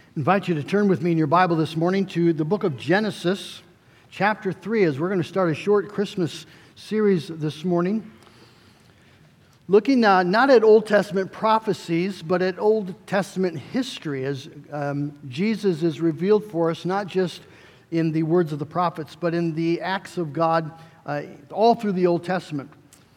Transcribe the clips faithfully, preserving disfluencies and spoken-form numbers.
I invite you to turn with me in your Bible this morning to the book of Genesis, chapter three, as we're going to start a short Christmas series this morning. Looking uh, not at Old Testament prophecies, but at Old Testament history, as um, Jesus is revealed for us, not just in the words of the prophets, but in the acts of God uh, all through the Old Testament.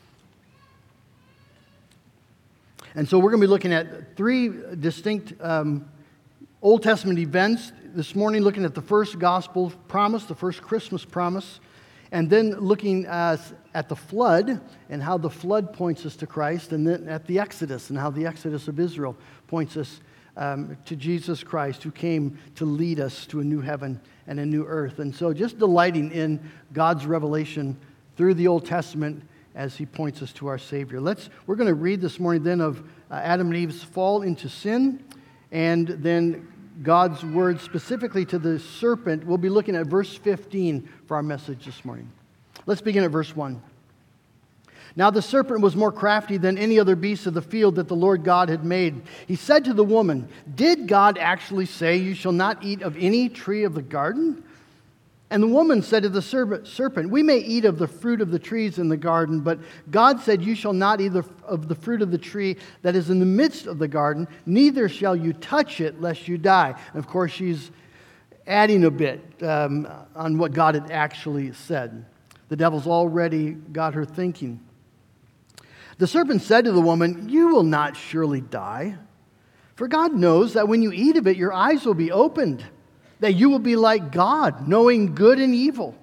And so we're going to be looking at three distinct um, Old Testament events this morning, looking at the first gospel promise, the first Christmas promise, and then looking uh, at the flood and how the flood points us to Christ, and then at the Exodus and how the Exodus of Israel points us um, to Jesus Christ, who came to lead us to a new heaven and a new earth. And so just delighting in God's revelation through the Old Testament as he points us to our Savior. Let's, we're going to read this morning then of uh, Adam and Eve's fall into sin, and then God's word specifically to the serpent. We'll be looking at verse fifteen for our message this morning. Let's begin at verse one. Now the serpent was more crafty than any other beast of the field that the Lord God had made. He said to the woman, "Did God actually say, 'You shall not eat of any tree of the garden'?" And the woman said to the serpent, "We may eat of the fruit of the trees in the garden, but God said, 'You shall not eat of the fruit of the tree that is in the midst of the garden, neither shall you touch it, lest you die.'" And of course, she's adding a bit um, on what God had actually said. The devil's already got her thinking. The serpent said to the woman, "You will not surely die, for God knows that when you eat of it, your eyes will be opened, that you will be like God, knowing good and evil."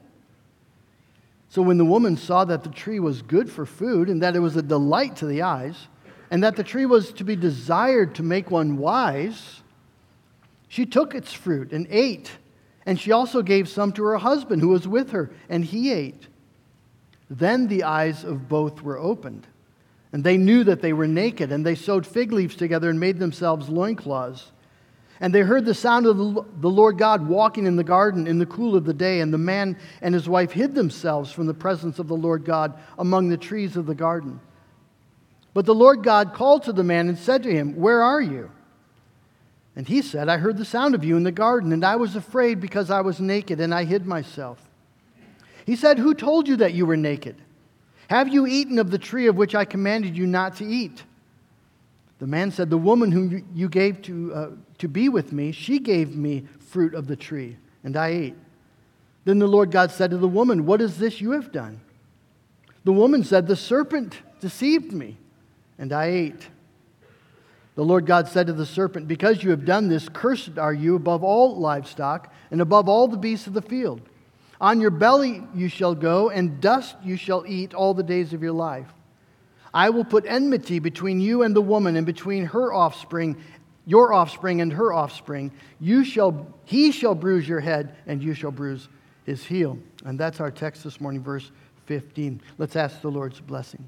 So when the woman saw that the tree was good for food, and that it was a delight to the eyes, and that the tree was to be desired to make one wise, she took its fruit and ate, and she also gave some to her husband who was with her, and he ate. Then the eyes of both were opened, and they knew that they were naked, and they sewed fig leaves together and made themselves loincloths. And they heard the sound of the Lord God walking in the garden in the cool of the day, and the man and his wife hid themselves from the presence of the Lord God among the trees of the garden. But the Lord God called to the man and said to him, "Where are you?" And he said, "I heard the sound of you in the garden, and I was afraid because I was naked, and I hid myself." He said, "Who told you that you were naked? Have you eaten of the tree of which I commanded you not to eat?" The man said, "The woman whom you gave to uh, to be with me, she gave me fruit of the tree, and I ate." Then the Lord God said to the woman, "What is this you have done?" The woman said, "The serpent deceived me, and I ate." The Lord God said to the serpent, "Because you have done this, cursed are you above all livestock, and above all the beasts of the field. On your belly you shall go, and dust you shall eat all the days of your life. I will put enmity between you and the woman, and between her offspring, your offspring and her offspring. You shall, he shall bruise your head, and you shall bruise his heel." And that's our text this morning, verse fifteen. Let's ask the Lord's blessing.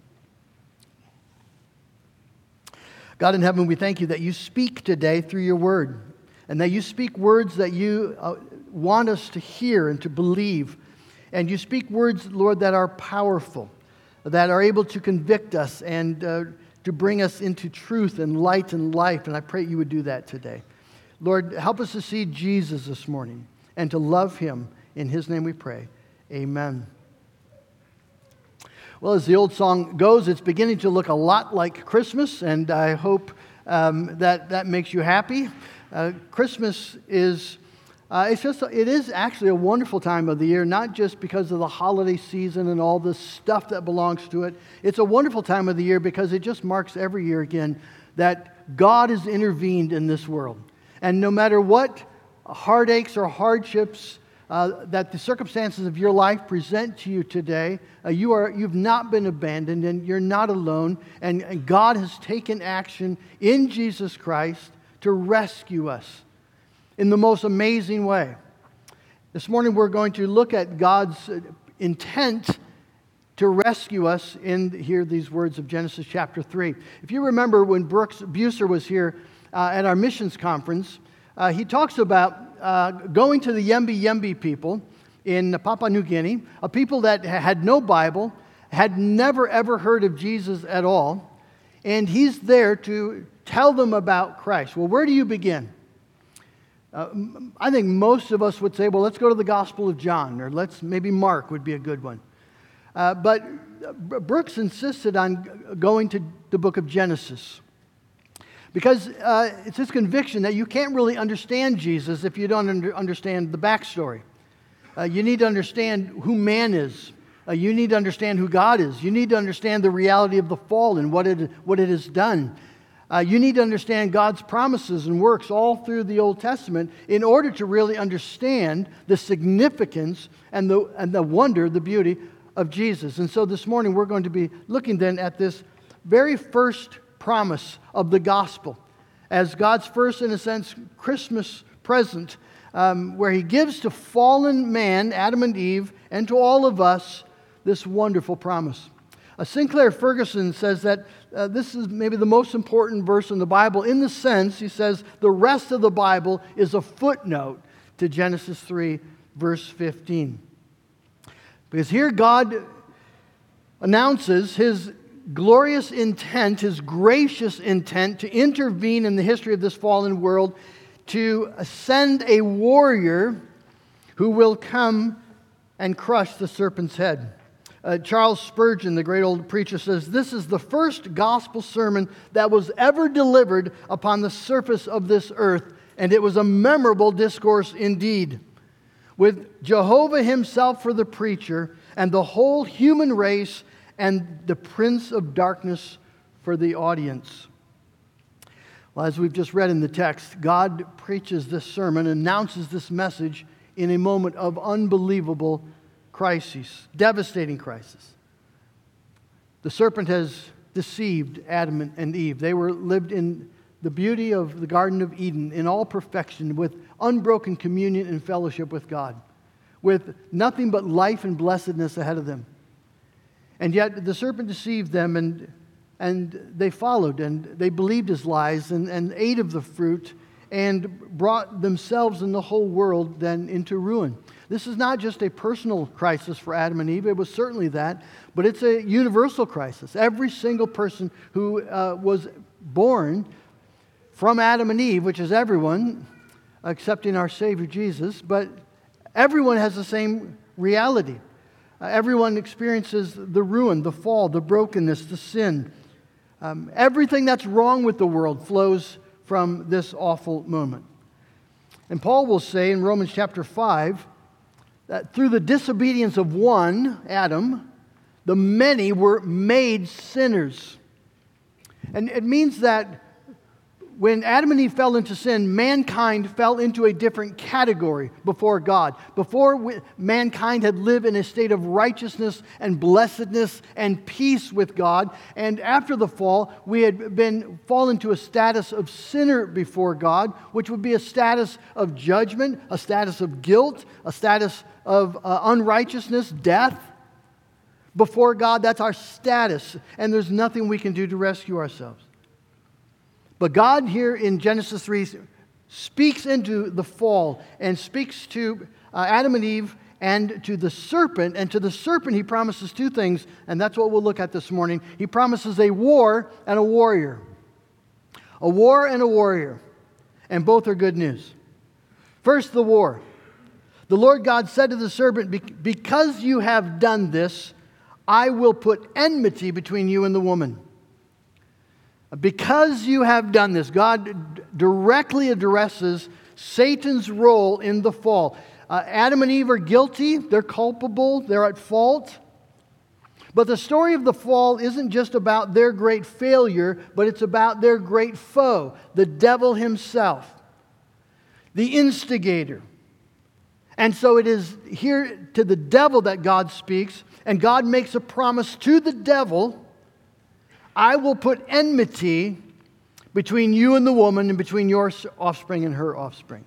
God in heaven, we thank you that you speak today through your word, and that you speak words that you uh, want us to hear and to believe. And you speak words, Lord, that are powerful, that are able to convict us and uh, to bring us into truth and light and life. And I pray you would do that today. Lord, help us to see Jesus this morning and to love him. In his name we pray. Amen. Well, as the old song goes, it's beginning to look a lot like Christmas, and I hope um, that that makes you happy. Uh, Christmas is... Uh, it's just, it is actually a wonderful time of the year, not just because of the holiday season and all the stuff that belongs to it. It's a wonderful time of the year because it just marks every year again that God has intervened in this world. And no matter what heartaches or hardships uh, that the circumstances of your life present to you today, uh, you are, you've not been abandoned, and you're not alone. And, and God has taken action in Jesus Christ to rescue us in the most amazing way. This morning we're going to look at God's intent to rescue us in here these words of Genesis chapter three. If you remember when Brooks Buser was here uh, at our missions conference, uh, he talks about uh, going to the Yembi Yembi people in Papua New Guinea, a people that had no Bible, had never ever heard of Jesus at all, and he's there to tell them about Christ. Well, where do you begin? Uh, I think most of us would say, well, let's go to the Gospel of John, or let's maybe Mark would be a good one. Uh, but Brooks insisted on going to the book of Genesis because uh, it's his conviction that you can't really understand Jesus if you don't under, understand the backstory. Uh, you need to understand who man is. Uh, you need to understand who God is. You need to understand the reality of the fall and what it, what it has done. Uh, you need to understand God's promises and works all through the Old Testament in order to really understand the significance and the, and the wonder, the beauty of Jesus. And so this morning we're going to be looking then at this very first promise of the gospel as God's first, in a sense, Christmas present, um, where He gives to fallen man, Adam and Eve, and to all of us this wonderful promise. Uh, Sinclair Ferguson says that uh, this is maybe the most important verse in the Bible in the sense, he says, the rest of the Bible is a footnote to Genesis three, verse fifteen. Because here God announces His glorious intent, His gracious intent to intervene in the history of this fallen world, to send a warrior who will come and crush the serpent's head. Uh, Charles Spurgeon, the great old preacher, says, "This is the first gospel sermon that was ever delivered upon the surface of this earth, and it was a memorable discourse indeed. With Jehovah Himself for the preacher, and the whole human race, and the prince of darkness for the audience." Well, as we've just read in the text, God preaches this sermon, announces this message in a moment of unbelievable crisis, devastating crisis. The serpent has deceived Adam and Eve. They were lived in the beauty of the Garden of Eden in all perfection, with unbroken communion and fellowship with God, with nothing but life and blessedness ahead of them. And yet the serpent deceived them, and, and they followed, and they believed his lies, and, and ate of the fruit, and brought themselves and the whole world then into ruin. This is not just a personal crisis for Adam and Eve. It was certainly that, but it's a universal crisis. Every single person who uh, was born from Adam and Eve, which is everyone, accepting our Savior Jesus, but everyone has the same reality. Uh, everyone experiences the ruin, the fall, the brokenness, the sin. Um, everything that's wrong with the world flows from this awful moment. And Paul will say in Romans chapter five that through the disobedience of one, Adam, the many were made sinners. And it means that when Adam and Eve fell into sin, mankind fell into a different category before God. Before we, mankind had lived in a state of righteousness and blessedness and peace with God. And after the fall, we had been fallen to a status of sinner before God, which would be a status of judgment, a status of guilt, a status of uh, unrighteousness, death. Before God, that's our status. And there's nothing we can do to rescue ourselves. But God here in Genesis three speaks into the fall and speaks to uh, Adam and Eve and to the serpent. And to the serpent He promises two things, and that's what we'll look at this morning. He promises a war and a warrior. A war and a warrior. And both are good news. First, the war. The Lord God said to the serpent, "Because you have done this, I will put enmity between you and the woman." Because you have done this, God directly addresses Satan's role in the fall. Uh, Adam and Eve are guilty, they're culpable, they're at fault. But the story of the fall isn't just about their great failure, but it's about their great foe, the devil himself, the instigator. And so it is here to the devil that God speaks, and God makes a promise to the devil: "I will put enmity between you and the woman, and between your offspring and her offspring."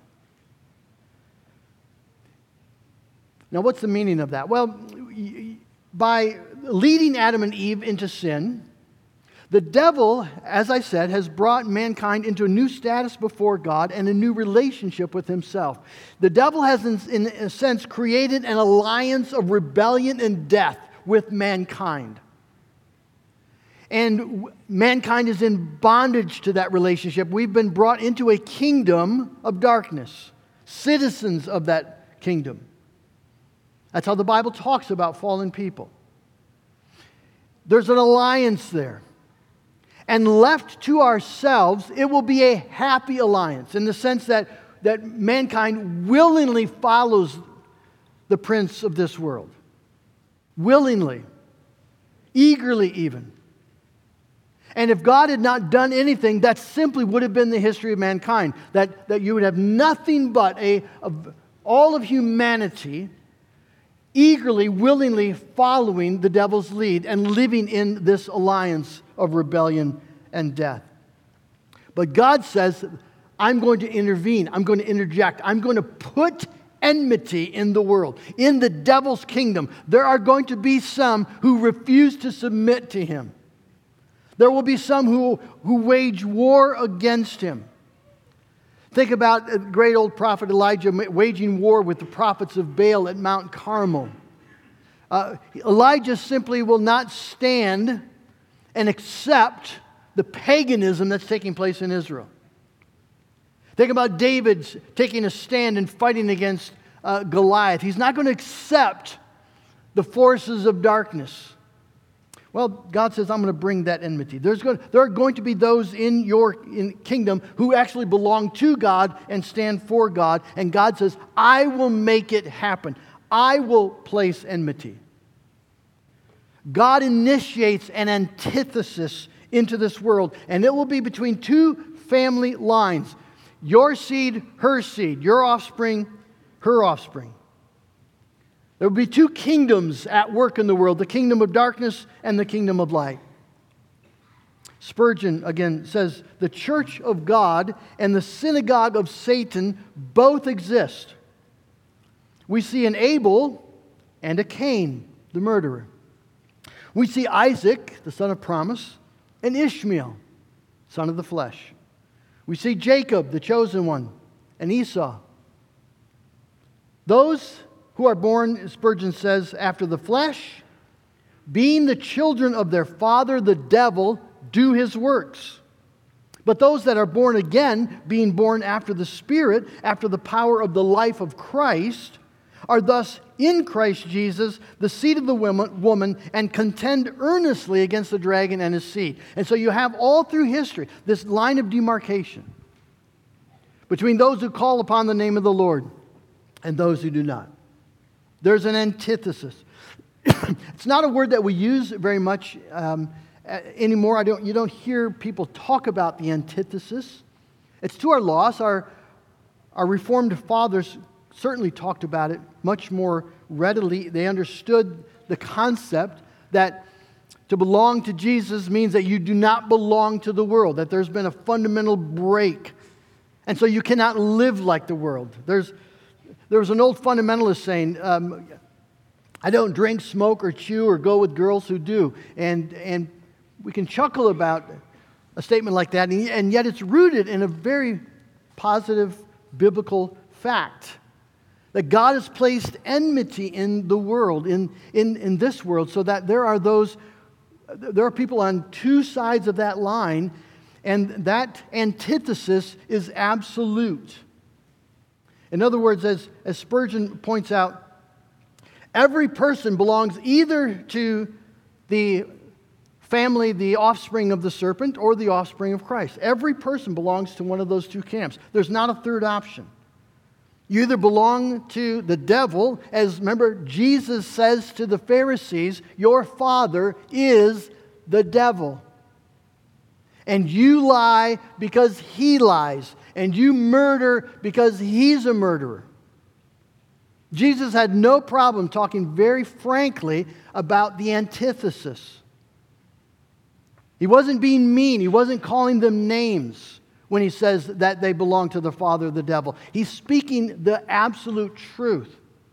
Now, what's the meaning of that? Well, by leading Adam and Eve into sin, the devil, as I said, has brought mankind into a new status before God and a new relationship with himself. The devil has, in a sense, created an alliance of rebellion and death with mankind. And mankind is in bondage to that relationship. We've been brought into a kingdom of darkness. citizens of that kingdom. That's how the Bible talks about fallen people. There's an alliance there. And left to ourselves, it will be a happy alliance in the sense that, that mankind willingly follows the prince of this world. Willingly. Eagerly even. And if God had not done anything, that simply would have been the history of mankind. That, that you would have nothing but a, of all of humanity eagerly, willingly following the devil's lead and living in this alliance of rebellion and death. But God says, I'm going to intervene. I'm going to interject. I'm going to put enmity in the world. In the devil's kingdom, there are going to be some who refuse to submit to him. There will be some who, who wage war against him. Think about the great old prophet Elijah waging war with the prophets of Baal at Mount Carmel. Uh, Elijah simply will not stand and accept the paganism that's taking place in Israel. Think about David taking a stand and fighting against uh, Goliath. He's not going to accept the forces of darkness. Well, God says, I'm going to bring that enmity. There's going, there are going to be those in your in kingdom who actually belong to God and stand for God. And God says, I will make it happen. I will place enmity. God initiates an antithesis into this world. And it will be between two family lines. Your seed, her seed. Your offspring, her offspring. There will be two kingdoms at work in the world, the kingdom of darkness and the kingdom of light. Spurgeon, again, says, the church of God and the synagogue of Satan both exist. We see an Abel and a Cain, the murderer. We see Isaac, the son of promise, and Ishmael, son of the flesh. We see Jacob, the chosen one, and Esau. Those who are born, Spurgeon says, after the flesh, being the children of their father, the devil, do his works. But those that are born again, being born after the Spirit, after the power of the life of Christ, are thus in Christ Jesus, the seed of the woman, and contend earnestly against the dragon and his seed. And so you have all through history this line of demarcation between those who call upon the name of the Lord and those who do not. There's an antithesis. It's not a word that we use very much um, anymore. I don't, you don't hear people talk about the antithesis. It's to our loss. Our, our Reformed fathers certainly talked about it much more readily. They understood the concept that to belong to Jesus means that you do not belong to the world, that there's been a fundamental break. And so you cannot live like the world. There's There was an old fundamentalist saying, um, I don't drink, smoke, or chew, or go with girls who do. And, and we can chuckle about a statement like that, and, and yet it's rooted in a very positive biblical fact. That God has placed enmity in the world, in, in, in this world, so that there are those, there are people on two sides of that line, and that antithesis is absolute. In other words, as, as Spurgeon points out, every person belongs either to the family, the offspring of the serpent, or the offspring of Christ. Every person belongs to one of those two camps. There's not a third option. You either belong to the devil, as remember, Jesus says to the Pharisees, your father is the devil. And you lie because he lies. And you murder because he's a murderer. Jesus had no problem talking very frankly about the antithesis. He wasn't being mean. He wasn't calling them names when he says that they belong to the father of the devil. He's speaking the absolute truth.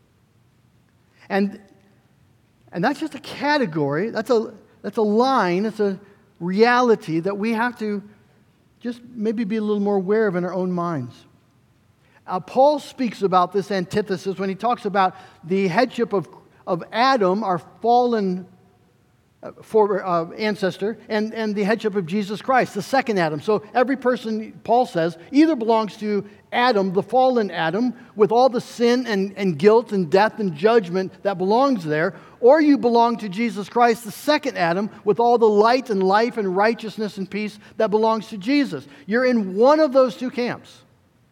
And, and that's just a category. That's a, that's a line. That's a reality that we have to just maybe be a little more aware of in our own minds. Uh, Paul speaks about this antithesis when he talks about the headship of, of Adam, our fallen uh, for, uh, ancestor, and, and the headship of Jesus Christ, the second Adam. So every person, Paul says, either belongs to Adam, the fallen Adam, with all the sin and, and guilt and death and judgment that belongs there, or you belong to Jesus Christ, the second Adam, with all the light and life and righteousness and peace that belongs to Jesus. You're in one of those two camps.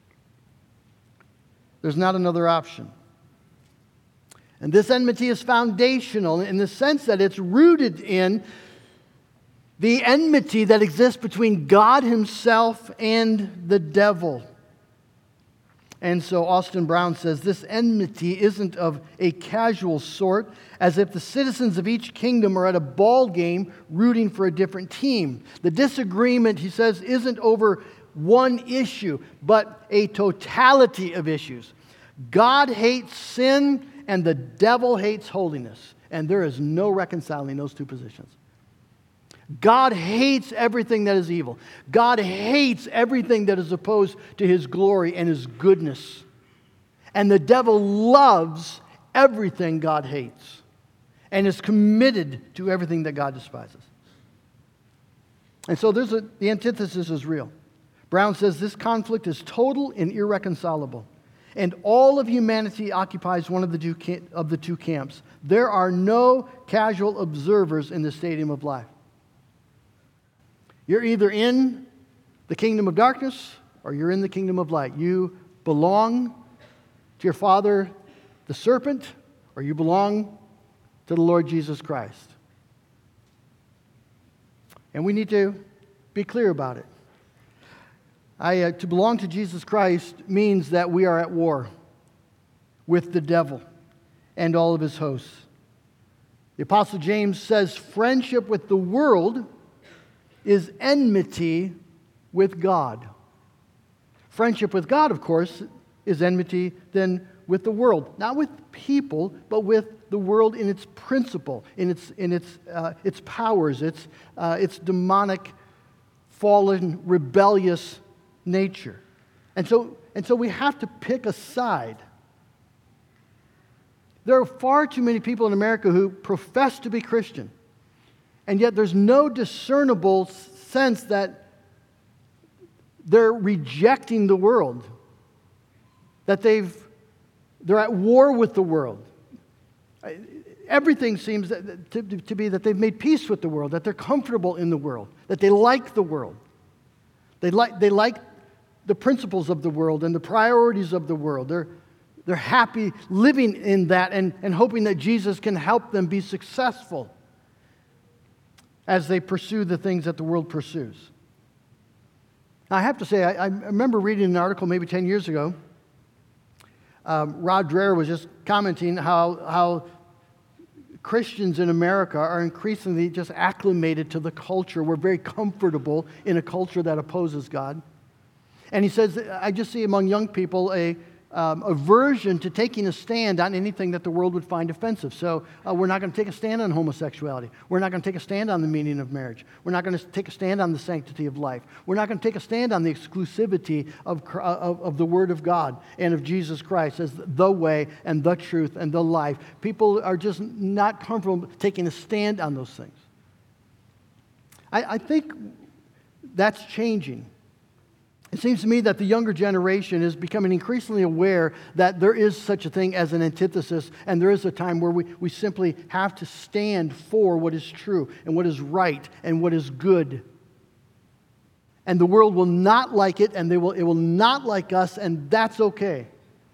There's not another option. And this enmity is foundational in the sense that it's rooted in the enmity that exists between God Himself and the devil. And so Austin Brown says this enmity isn't of a casual sort, as if the citizens of each kingdom are at a ball game rooting for a different team. The disagreement, he says, isn't over one issue, but a totality of issues. God hates sin, and the devil hates holiness. And there is no reconciling those two positions. God hates everything that is evil. God hates everything that is opposed to His glory and His goodness. And the devil loves everything God hates and is committed to everything that God despises. And so there's a, the antithesis is real. Brown says this conflict is total and irreconcilable. And all of humanity occupies one of the two of the two camps. There are no casual observers in the stadium of life. You're either in the kingdom of darkness or you're in the kingdom of light. You belong to your father, the serpent, or you belong to the Lord Jesus Christ. And we need to be clear about it. I, uh, to belong to Jesus Christ means that we are at war with the devil and all of his hosts. The Apostle James says friendship with the world is enmity with God. Friendship with God, of course, is enmity then with the world. Not with people, but with the world in its principle, in its, in its, uh, its powers, its, uh, its demonic, fallen, rebellious nature. And so, and so we have to pick a side. There are far too many people in America who profess to be Christian, and yet there's no discernible sense that they're rejecting the world, that they've, they're at war with the world. Everything seems that, to, to be that they've made peace with the world, that they're comfortable in the world, that they like the world. They like, they like the principles of the world and the priorities of the world. They're, they're happy living in that and, and hoping that Jesus can help them be successful as they pursue the things that the world pursues. Now, I have to say, I, I remember reading an article maybe ten years ago. Um, Rod Dreher was just commenting how, how Christians in America are increasingly just acclimated to the culture. We're very comfortable in a culture that opposes God. And he says, I just see among young people a um, aversion to taking a stand on anything that the world would find offensive. So uh, we're not going to take a stand on homosexuality. We're not going to take a stand on the meaning of marriage. We're not going to take a stand on the sanctity of life. We're not going to take a stand on the exclusivity of, of, of the Word of God and of Jesus Christ as the way and the truth and the life. People are just not comfortable taking a stand on those things. I, I think that's changing. It seems to me that the younger generation is becoming increasingly aware that there is such a thing as an antithesis, and there is a time where we, we simply have to stand for what is true and what is right and what is good. And the world will not like it, and they will, it will not like us, and that's okay.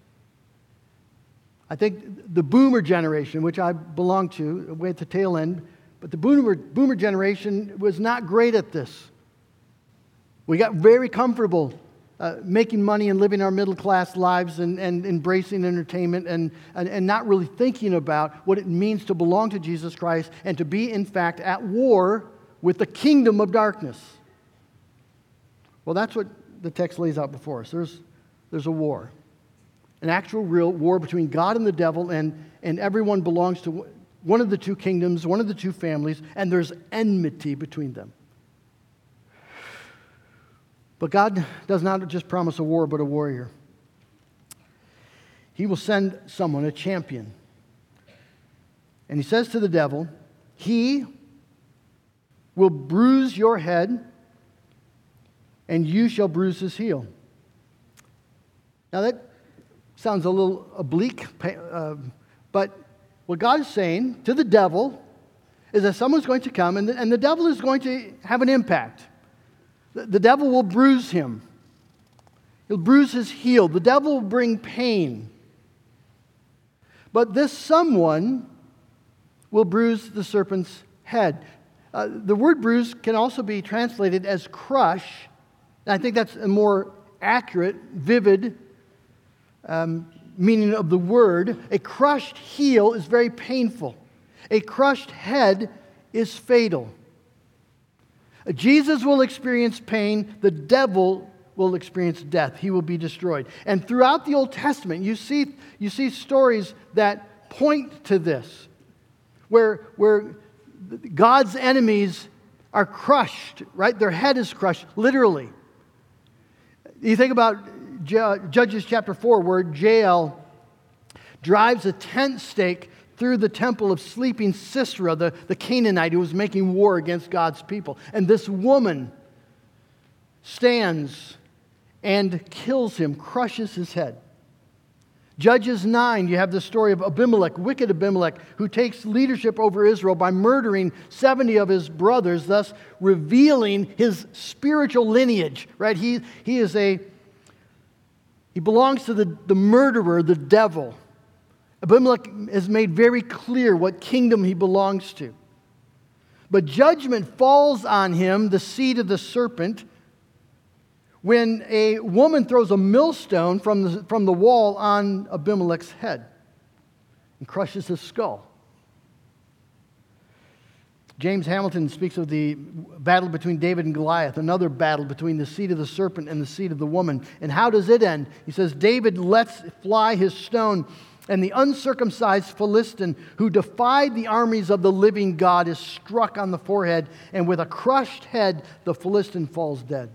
I think the boomer generation, which I belong to, way at the tail end, but the boomer, boomer generation was not great at this. We got very comfortable uh, making money and living our middle-class lives and, and embracing entertainment and, and, and not really thinking about what it means to belong to Jesus Christ and to be, in fact, at war with the kingdom of darkness. Well, that's what the text lays out before us. There's, there's a war, an actual real war between God and the devil, and, and everyone belongs to one of the two kingdoms, one of the two families, and there's enmity between them. But God does not just promise a war, but a warrior. He will send someone, a champion. And he says to the devil, he will bruise your head, and you shall bruise his heel. Now that sounds a little oblique, uh, but what God is saying to the devil is that someone's going to come, and the, and the devil is going to have an impact. The, the devil will bruise him. He'll bruise his heel. The devil will bring pain. But this someone will bruise the serpent's head. Uh, the word bruise can also be translated as crush. And I think that's a more accurate, vivid um, meaning of the word. A crushed heel is very painful. A crushed head is fatal. Jesus will experience pain. The devil will experience death. He will be destroyed. And throughout the Old Testament, you see, you see stories that point to this, where, where God's enemies are crushed, right? Their head is crushed, literally. You think about Judges chapter four, where Jael drives a tent stake through the temple of sleeping Sisera, the, the Canaanite who was making war against God's people. And this woman stands and kills him, crushes his head. Judges nine, you have the story of Abimelech, wicked Abimelech, who takes leadership over Israel by murdering seventy of his brothers, thus revealing his spiritual lineage, right? He, he is a, he belongs to the, the murderer, the devil. Abimelech has made very clear what kingdom he belongs to. But judgment falls on him, the seed of the serpent, when a woman throws a millstone from the, from the wall on Abimelech's head and crushes his skull. James Hamilton speaks of the battle between David and Goliath, another battle between the seed of the serpent and the seed of the woman. And how does it end? He says, David lets fly his stone, and the uncircumcised Philistine who defied the armies of the living God is struck on the forehead, and with a crushed head, the Philistine falls dead.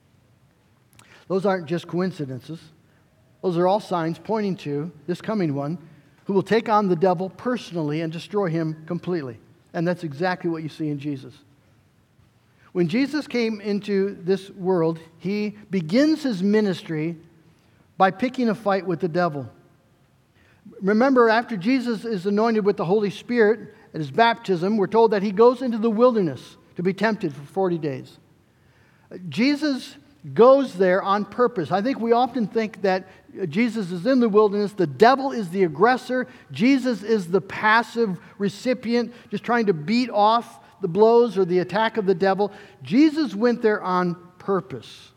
Those aren't just coincidences. Those are all signs pointing to this coming one who will take on the devil personally and destroy him completely. And that's exactly what you see in Jesus. When Jesus came into this world, he begins his ministry by picking a fight with the devil. Remember, after Jesus is anointed with the Holy Spirit at his baptism, we're told that he goes into the wilderness to be tempted for forty days. Jesus goes there on purpose. I think we often think that Jesus is in the wilderness, the devil is the aggressor, Jesus is the passive recipient, just trying to beat off the blows or the attack of the devil. Jesus went there on purpose.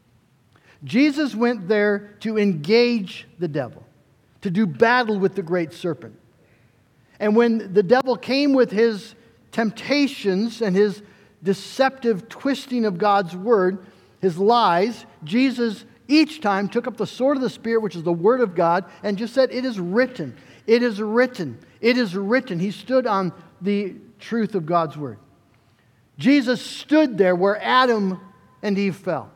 Jesus went there to engage the devil, to do battle with the great serpent. And when the devil came with his temptations and his deceptive twisting of God's word, his lies, Jesus each time took up the sword of the Spirit, which is the word of God, and just said, it is written, it is written, it is written. He stood on the truth of God's word. Jesus stood there where Adam and Eve fell.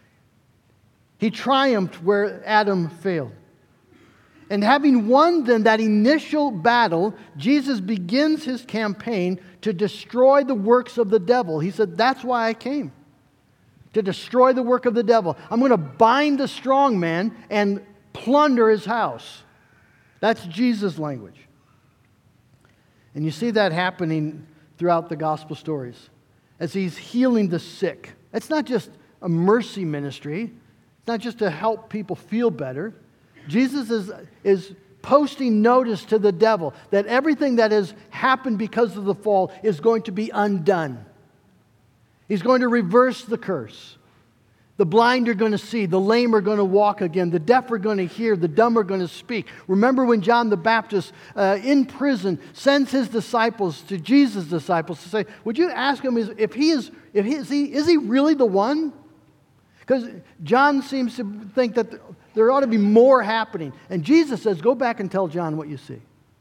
He triumphed where Adam failed. And having won then that initial battle, Jesus begins his campaign to destroy the works of the devil. He said, that's why I came. To destroy the work of the devil. I'm going to bind the strong man and plunder his house. That's Jesus' language. And you see that happening throughout the gospel stories. As he's healing the sick. It's not just a mercy ministry. It's not just to help people feel better. Jesus is, is posting notice to the devil that everything that has happened because of the fall is going to be undone. He's going to reverse the curse. The blind are going to see. The lame are going to walk again. The deaf are going to hear. The dumb are going to speak. Remember when John the Baptist uh, in prison sends his disciples to Jesus' disciples to say, would you ask him if he is, if he is, he, is he really the one? Because John seems to think that there ought to be more happening. And Jesus says, go back and tell John what you see.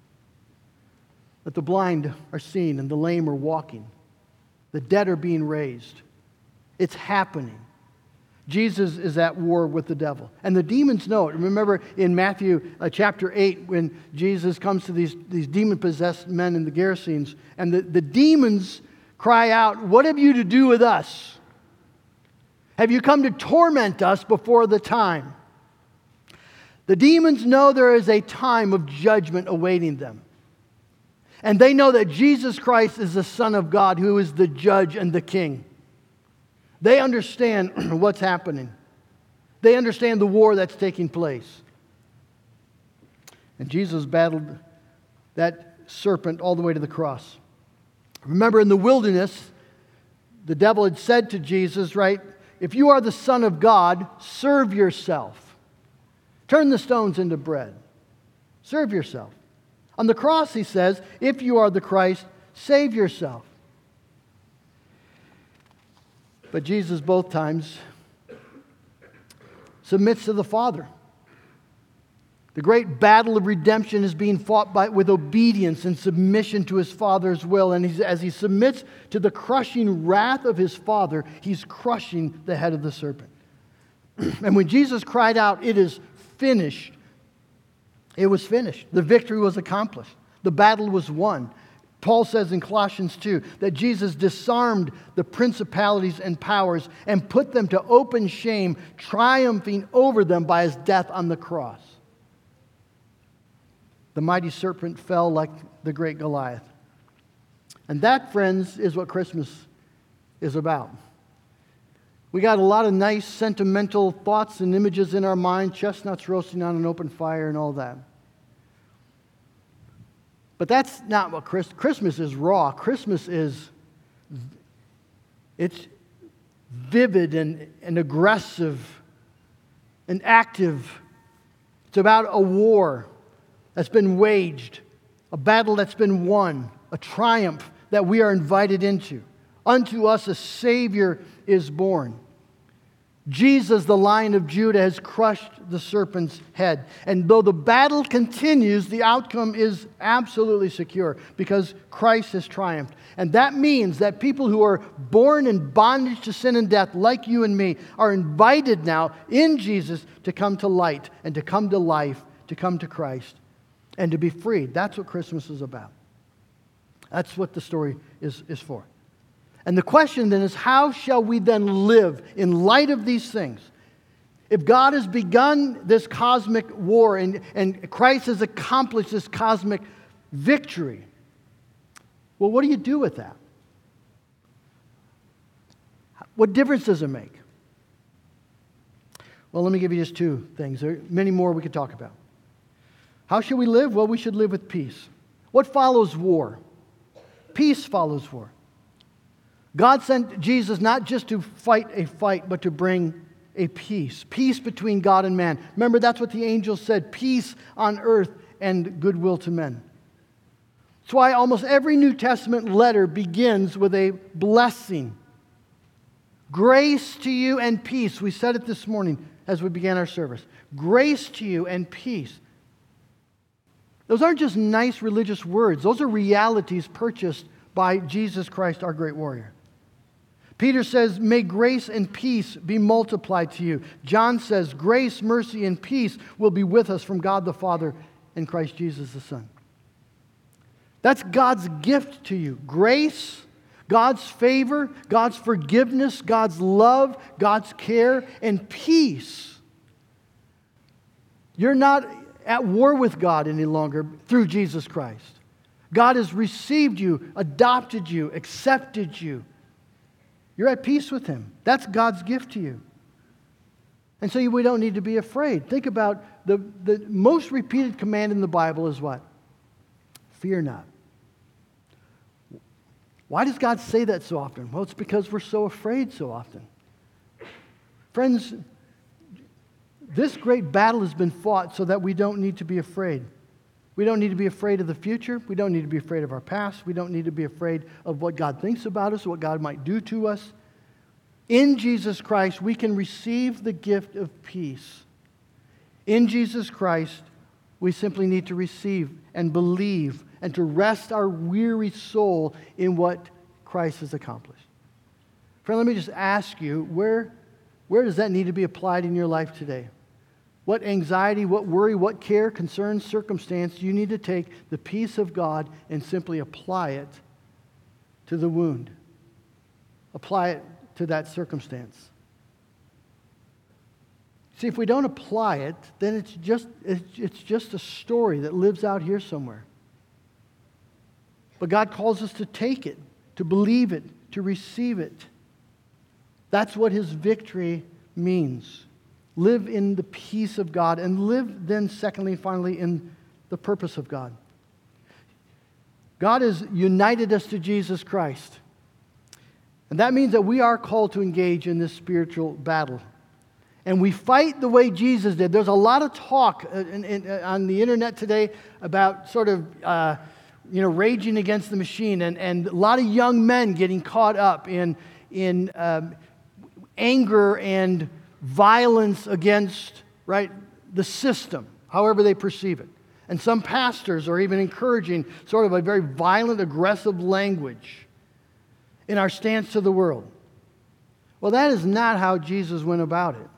That the blind are seeing and the lame are walking. The dead are being raised. It's happening. Jesus is at war with the devil. And the demons know it. Remember in Matthew uh, chapter eight when Jesus comes to these, these demon-possessed men in the Gerasenes, and the, the demons cry out, "What have you to do with us? Have you come to torment us before the time?" The demons know there is a time of judgment awaiting them. And they know that Jesus Christ is the Son of God, who is the judge and the king. They understand what's happening. They understand the war that's taking place. And Jesus battled that serpent all the way to the cross. Remember, in the wilderness, the devil had said to Jesus, right, "If you are the Son of God, serve yourself. Turn the stones into bread. Serve yourself." On the cross, he says, "If you are the Christ, save yourself." But Jesus both times submits to the Father. The great battle of redemption is being fought by, with obedience and submission to his Father's will. And he's, as he submits to the crushing wrath of his Father, he's crushing the head of the serpent. And when Jesus cried out, "It is finished," it was finished. The victory was accomplished. The battle was won. Paul says in Colossians two that Jesus disarmed the principalities and powers and put them to open shame, triumphing over them by his death on the cross. The mighty serpent fell like the great Goliath. And that, friends, is what Christmas is about. We got a lot of nice sentimental thoughts and images in our mind, chestnuts roasting on an open fire and all that. But that's not what Christ, Christmas is raw. Christmas is, it's vivid and, and aggressive and active. It's about a war that's been waged, a battle that's been won, a triumph that we are invited into. Unto us a Savior is born. Jesus, the Lion of Judah, has crushed the serpent's head. And though the battle continues, the outcome is absolutely secure because Christ has triumphed. And that means that people who are born in bondage to sin and death, like you and me, are invited now in Jesus to come to light and to come to life, to come to Christ, and to be freed. That's what Christmas is about. That's what the story is, is for. And the question then is, how shall we then live in light of these things? If God has begun this cosmic war and, and Christ has accomplished this cosmic victory, well, what do you do with that? What difference does it make? Well, let me give you just two things. There are many more we could talk about. How should we live? Well, we should live with peace. What follows war? Peace follows war. God sent Jesus not just to fight a fight, but to bring a peace. Peace between God and man. Remember, that's what the angels said. Peace on earth and goodwill to men. That's why almost every New Testament letter begins with a blessing. Grace to you and peace. We said it this morning as we began our service. Grace to you and peace. Those aren't just nice religious words. Those are realities purchased by Jesus Christ, our great warrior. Peter says, "May grace and peace be multiplied to you." John says, "Grace, mercy, and peace will be with us from God the Father and Christ Jesus the Son." That's God's gift to you. Grace, God's favor, God's forgiveness, God's love, God's care, and peace. You're not at war with God any longer through Jesus Christ. God has received you, adopted you, accepted you. You're at peace with Him. That's God's gift to you. And so we don't need to be afraid. Think about the, the most repeated command in the Bible is what? Fear not. Why does God say that so often? Well, it's because we're so afraid so often. Friends, this great battle has been fought so that we don't need to be afraid. We don't need to be afraid of the future. We don't need to be afraid of our past. We don't need to be afraid of what God thinks about us, what God might do to us. In Jesus Christ, we can receive the gift of peace. In Jesus Christ, we simply need to receive and believe and to rest our weary soul in what Christ has accomplished. Friend, let me just ask you, where, where does that need to be applied in your life today? What anxiety, what worry, what care, concern, circumstance you need to take the peace of God and simply apply it to the wound, apply it to that circumstance. See, if we don't apply it, then it's just, it's just a story that lives out here somewhere. But God calls us to take it, to believe it, to receive it. That's what His victory means. Live in the peace of God, and live then, secondly and finally, in the purpose of God. God has united us to Jesus Christ. And that means that we are called to engage in this spiritual battle. And we fight the way Jesus did. There's a lot of talk in, in, on the internet today about sort of, uh, you know, raging against the machine, and, and a lot of young men getting caught up in, in um, anger and violence against, right, the system, however they perceive it. And some pastors are even encouraging sort of a very violent, aggressive language in our stance to the world. Well, that is not how Jesus went about it.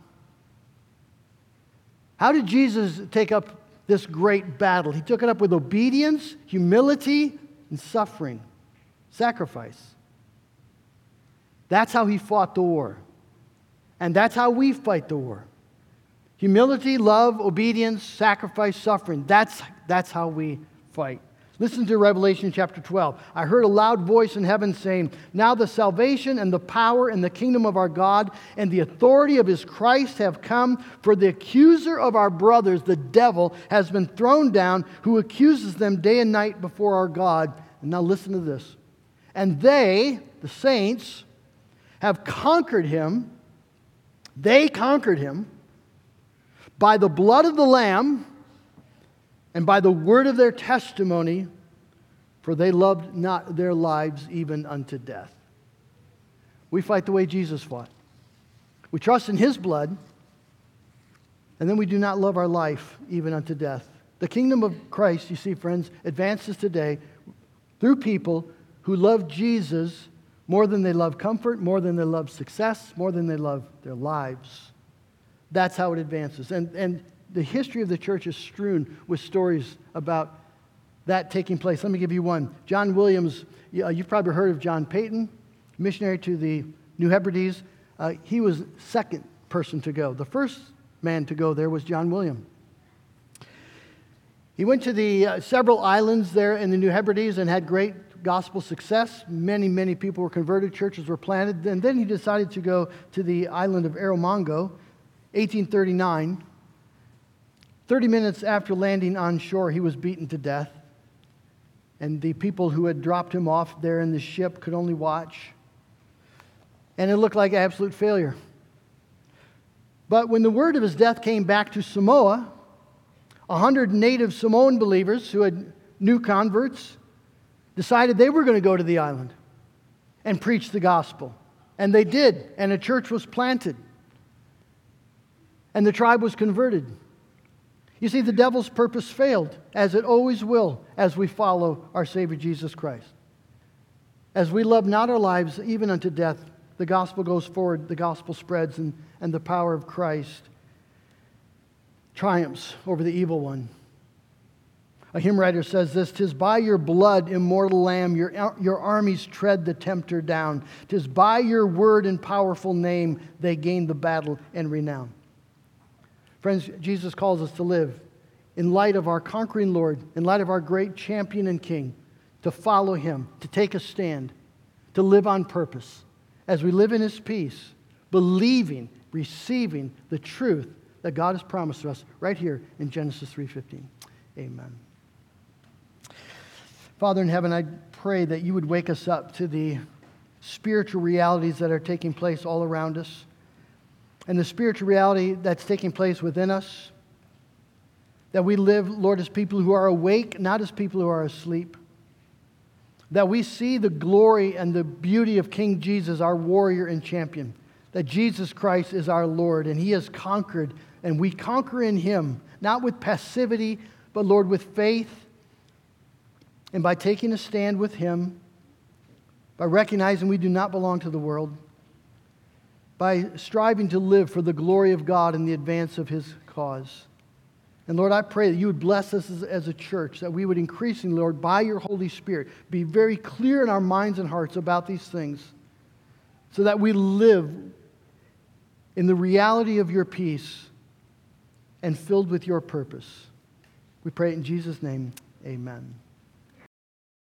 How did Jesus take up this great battle? He took it up with obedience, humility, and suffering, sacrifice. That's how He fought the war. And that's how we fight the war. Humility, love, obedience, sacrifice, suffering. That's, that's how we fight. Listen to Revelation chapter twelve. I heard a loud voice in heaven saying, "Now the salvation and the power and the kingdom of our God and the authority of His Christ have come, for the accuser of our brothers, the devil, has been thrown down, who accuses them day and night before our God." And now listen to this. "And they," the saints, "have conquered him." They conquered him by the blood of the Lamb and by the word of their testimony, for they loved not their lives even unto death. We fight the way Jesus fought. We trust in His blood, and then we do not love our life even unto death. The kingdom of Christ, you see, friends, advances today through people who love Jesus more than they love comfort, more than they love success, more than they love their lives. That's how it advances. And, and the history of the church is strewn with stories about that taking place. Let me give you one. John Williams, you've probably heard of John Paton, missionary to the New Hebrides. Uh, he was second person to go. The first man to go there was John Williams. He went to the uh, several islands there in the New Hebrides and had great gospel success. Many, many people were converted. Churches were planted. And then he decided to go to the island of Erromango, eighteen thirty-nine. thirty minutes after landing on shore, he was beaten to death. And the people who had dropped him off there in the ship could only watch. And it looked like absolute failure. But when the word of his death came back to Samoa, a hundred native Samoan believers who had new converts decided they were going to go to the island and preach the gospel. And they did, and a church was planted. And the tribe was converted. You see, the devil's purpose failed, as it always will, as we follow our Savior Jesus Christ. As we love not our lives even unto death, the gospel goes forward, the gospel spreads, and, and the power of Christ triumphs over the evil one. A hymn writer says this: "'Tis by your blood, immortal Lamb, your, your armies tread the tempter down. 'Tis by your word and powerful name they gain the battle and renown." Friends, Jesus calls us to live in light of our conquering Lord, in light of our great champion and King, to follow Him, to take a stand, to live on purpose, as we live in His peace, believing, receiving the truth that God has promised to us right here in Genesis three fifteen. Amen. Father in heaven, I pray that you would wake us up to the spiritual realities that are taking place all around us, and the spiritual reality that's taking place within us, that we live, Lord, as people who are awake, not as people who are asleep, that we see the glory and the beauty of King Jesus, our warrior and champion, that Jesus Christ is our Lord, and He has conquered, and we conquer in Him, not with passivity, but, Lord, with faith, and by taking a stand with Him, by recognizing we do not belong to the world, by striving to live for the glory of God and the advance of His cause. And Lord, I pray that you would bless us as, as a church, that we would increasingly, Lord, by your Holy Spirit, be very clear in our minds and hearts about these things, so that we live in the reality of your peace and filled with your purpose. We pray it in Jesus' name, amen.